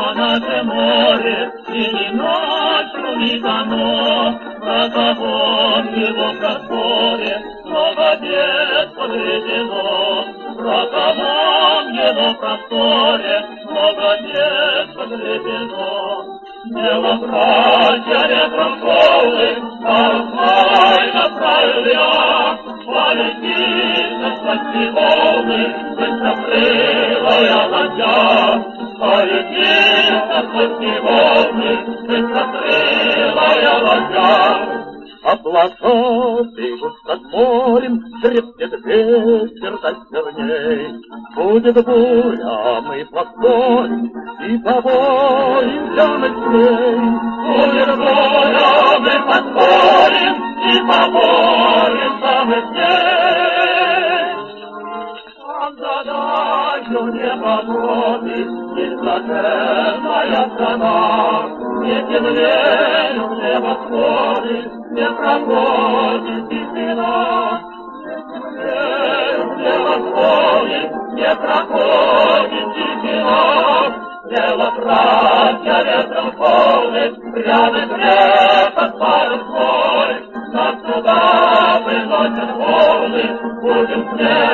наше море, и не ночь шумит оно, вратовом его просторе, много лет подведено, вратовом его просторе, много лет подведено. Дело братья ветром голым, парусной направил я, полетит спасти волны, быстрокрылая ладья. Полетит спасти волны, быстрокрылая ладья. Облака бегут над морем, треплет ветер до стерней. Будет буря, мы поспорим и поборемся мы с ней. Будет буря, мы поспорим и поборемся мы с ней. Там за далью непогоды и блаженная страна, не темнеют небосводы, не проходит тишина. Не темнеют небосводы, не проходит тишина. Дело братья ветром полны, рядом грехот парус свой, нас туда приносят волны, будем с